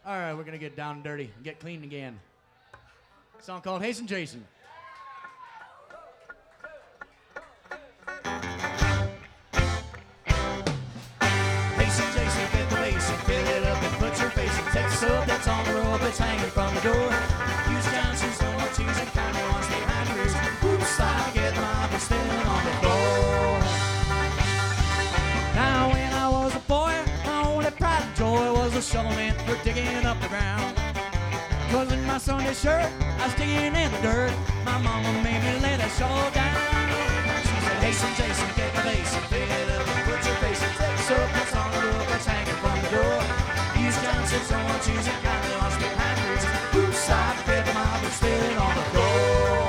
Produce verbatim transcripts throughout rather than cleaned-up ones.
All right, we're going to get down and dirty and get clean again. A song called Hasten Jason. Hasten Jason, get the bass and fill it up and put your face in Texas up. That's on the rope, it's hanging from the door. Use Johnson's, no more cheese and kind of wants behind your ears. Oops, I get my and spinning on the floor. Now when I was a boy, my only pride and joy was a shovel man for digging up the ground. 'Twas in my Sunday shirt, I was digging in the dirt. My mama made me lay that shovel down. She said, Hasten Jason, get the bass and pick it up and put your face in Texas up. That's on the rope, that's hanging from the door. Use Johnson's, no more cheese and kindly wash behind yours. Oops, I forget the mop and spilling on the floor.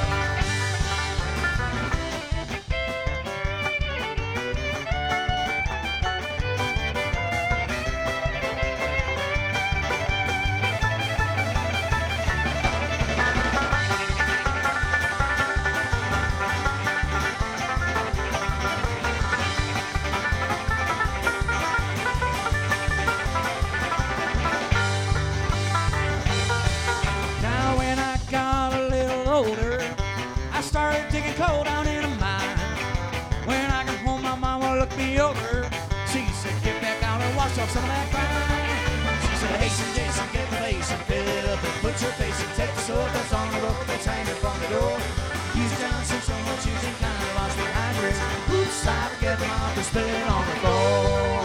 Coal down in a mine. When I got home, my mama looked me over. She said, get back out and wash off some of that grime. She said, Hasten Jason, get the bass and fill it up and put your face in Texas up. That's on the rope that's hanging from the door. Use Johnson's, so much using kind of wash behind your ears. Oops, I forget them off and spill it on the floor.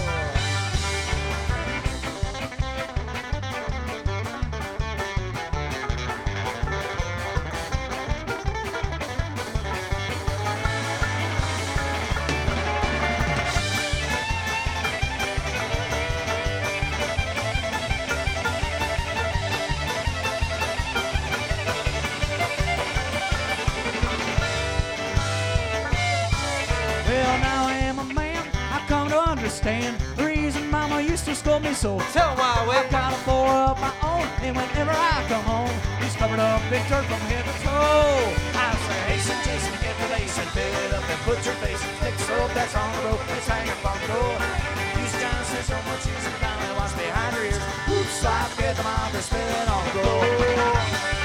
The reason mama used to scold me so. Tell why, I got a four of my own, and whenever I come home, he's covered up in dirt from head to toe. I say, Hasten Jason, get the bass and fill it up and put your face in Texas soap. That's on the rope, it's hanging from the door. Use Johnson, so much use and finally wash behind your ears. Oops, I forget the mom, they're spilling on the floor.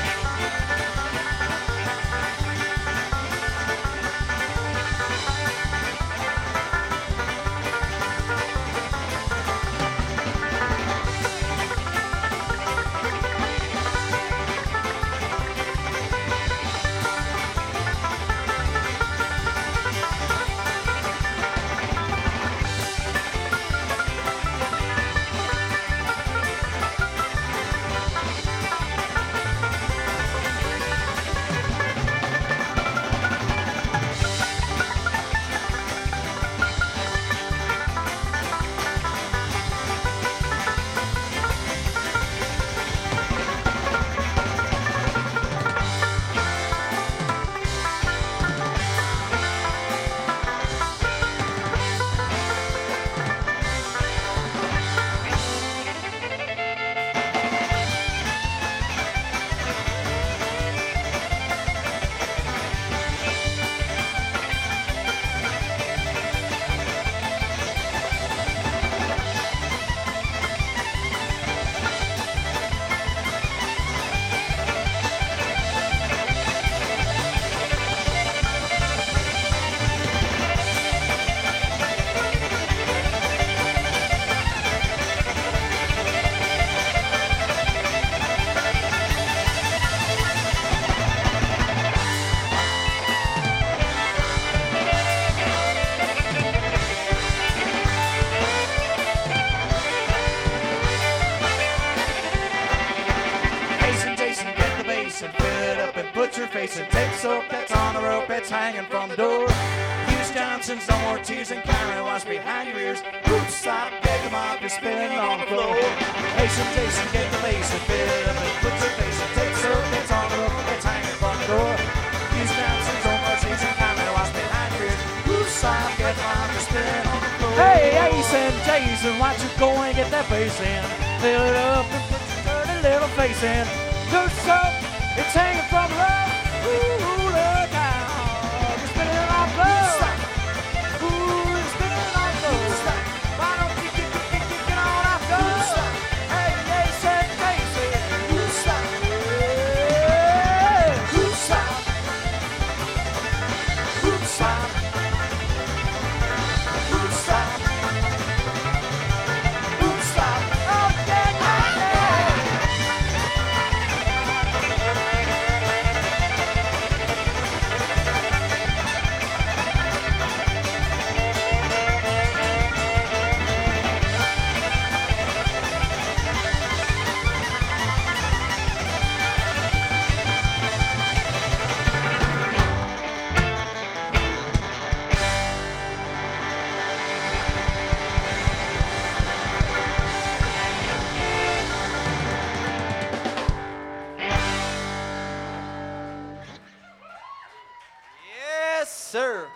Hanging from the door. Use Johnson's, no more tears and carry wash behind your ears. Oops, I beg them off, you're spinning on the floor. Hasten Jason, get the bass and fill it up and put your face and take so it's on the rope that's hanging from the door. Use Johnson's, no more tears and carry wash behind your ears. Oops, I beg them off, you're spinning on the floor. Hey, Hasten Jason, why don't you go and get that bass in? Fill it up and put your dirty little face in. Good soap, it's hanging from the rope. Ooh, look out. Hey, yeah. sir.